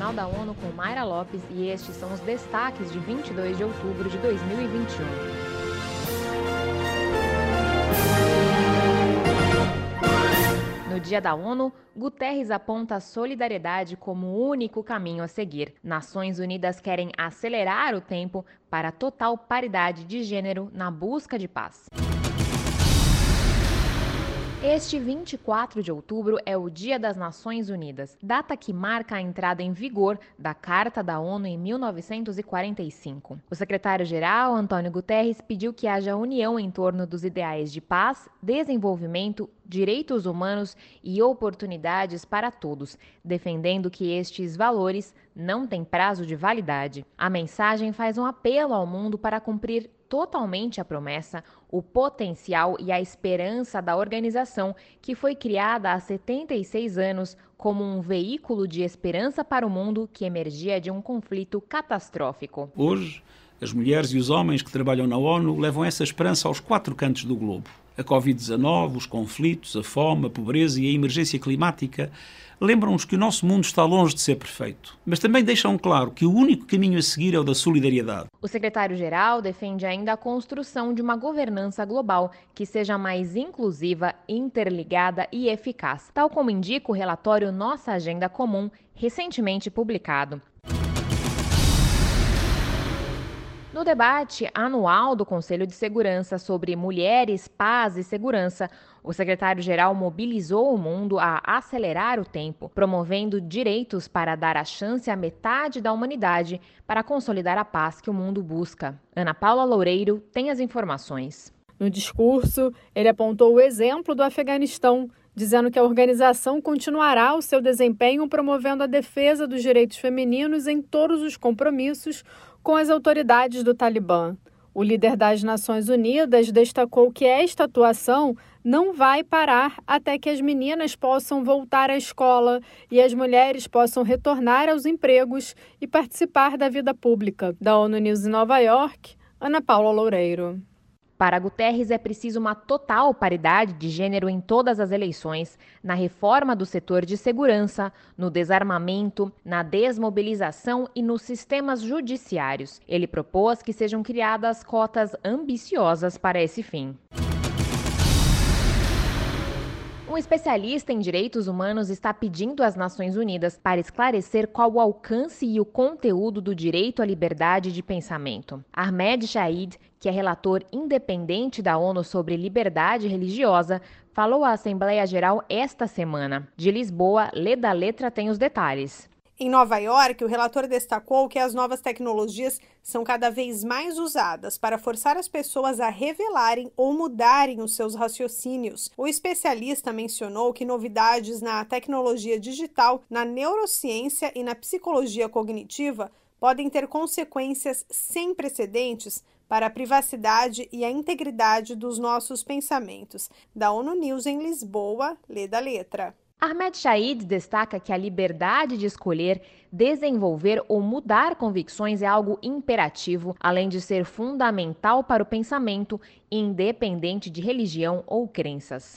Internacional da ONU com Mayra Lopes e estes são os destaques de 22 de outubro de 2021. No Dia da ONU, Guterres aponta a solidariedade como o único caminho a seguir. Nações Unidas querem acelerar o tempo para a total paridade de gênero na busca de paz. Este 24 de outubro é o Dia das Nações Unidas, data que marca a entrada em vigor da Carta da ONU em 1945. O secretário-geral, Antônio Guterres, pediu que haja união em torno dos ideais de paz, desenvolvimento, direitos humanos e oportunidades para todos, defendendo que estes valores não têm prazo de validade. A mensagem faz um apelo ao mundo para cumprir totalmente a promessa, o potencial e a esperança da organização que foi criada há 76 anos como um veículo de esperança para o mundo que emergia de um conflito catastrófico. Hoje, as mulheres e os homens que trabalham na ONU levam essa esperança aos 4 cantos do globo. A Covid-19, os conflitos, a fome, a pobreza e a emergência climática lembram-nos que o nosso mundo está longe de ser perfeito, mas também deixam claro que o único caminho a seguir é o da solidariedade. O secretário-geral defende ainda a construção de uma governança global que seja mais inclusiva, interligada e eficaz, tal como indica o relatório Nossa Agenda Comum, recentemente publicado. No debate anual do Conselho de Segurança sobre mulheres, paz e segurança, o secretário-geral mobilizou o mundo a acelerar o tempo, promovendo direitos para dar a chance à metade da humanidade para consolidar a paz que o mundo busca. Ana Paula Loureiro tem as informações. No discurso, ele apontou o exemplo do Afeganistão, dizendo que a organização continuará o seu desempenho promovendo a defesa dos direitos femininos em todos os compromissos com as autoridades do Talibã. O líder das Nações Unidas destacou que esta atuação não vai parar até que as meninas possam voltar à escola e as mulheres possam retornar aos empregos e participar da vida pública. Da ONU News em Nova York, Ana Paula Loureiro. Para Guterres, é preciso uma total paridade de gênero em todas as eleições, na reforma do setor de segurança, no desarmamento, na desmobilização e nos sistemas judiciários. Ele propôs que sejam criadas cotas ambiciosas para esse fim. Um especialista em direitos humanos está pedindo às Nações Unidas para esclarecer qual o alcance e o conteúdo do direito à liberdade de pensamento. Ahmed Shaheed, que é relator independente da ONU sobre liberdade religiosa, falou à Assembleia Geral esta semana. De Lisboa, Leda Letra tem os detalhes. Em Nova York, o relator destacou que as novas tecnologias são cada vez mais usadas para forçar as pessoas a revelarem ou mudarem os seus raciocínios. O especialista mencionou que novidades na tecnologia digital, na neurociência e na psicologia cognitiva podem ter consequências sem precedentes para a privacidade e a integridade dos nossos pensamentos. Da ONU News em Lisboa, Leda Letra. Ahmed Shaheed destaca que a liberdade de escolher, desenvolver ou mudar convicções é algo imperativo, além de ser fundamental para o pensamento, independente de religião ou crenças.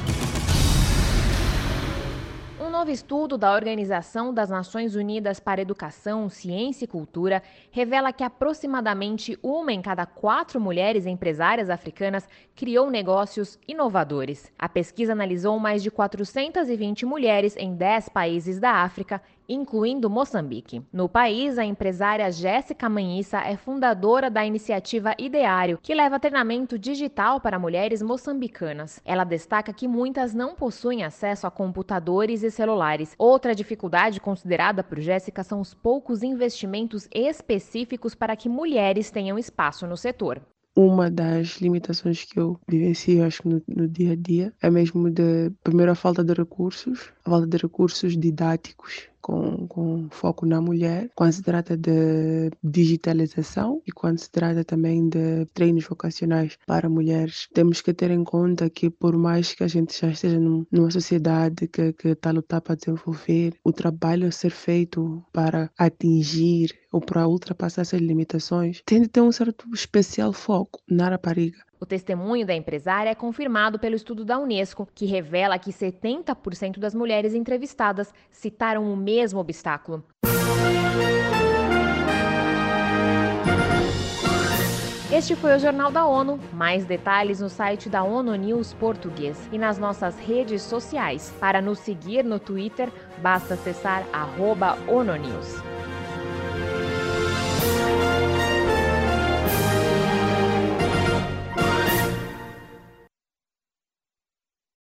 Um novo estudo da Organização das Nações Unidas para Educação, Ciência e Cultura revela que aproximadamente 1 em cada 4 mulheres empresárias africanas criou negócios inovadores. A pesquisa analisou mais de 420 mulheres em 10 países da África, incluindo Moçambique. No país, a empresária Jéssica Manhissa é fundadora da iniciativa Ideário, que leva treinamento digital para mulheres moçambicanas. Ela destaca que muitas não possuem acesso a computadores e celulares. Outra dificuldade considerada por Jéssica são os poucos investimentos específicos para que mulheres tenham espaço no setor. Uma das limitações que eu vivencio, acho que no dia a dia, é mesmo primeiro a falta de recursos, didáticos, com foco na mulher, quando se trata de digitalização e quando se trata também de treinos vocacionais para mulheres. Temos que ter em conta que, por mais que a gente já esteja numa sociedade que está a lutar para desenvolver, o trabalho a ser feito para atingir ou para ultrapassar essas limitações tem de ter um certo especial foco na rapariga. O testemunho da empresária é confirmado pelo estudo da Unesco, que revela que 70% das mulheres entrevistadas citaram o mesmo obstáculo. Este foi o Jornal da ONU. Mais detalhes no site da ONU News Português e nas nossas redes sociais. Para nos seguir no Twitter, basta acessar @ONUNews.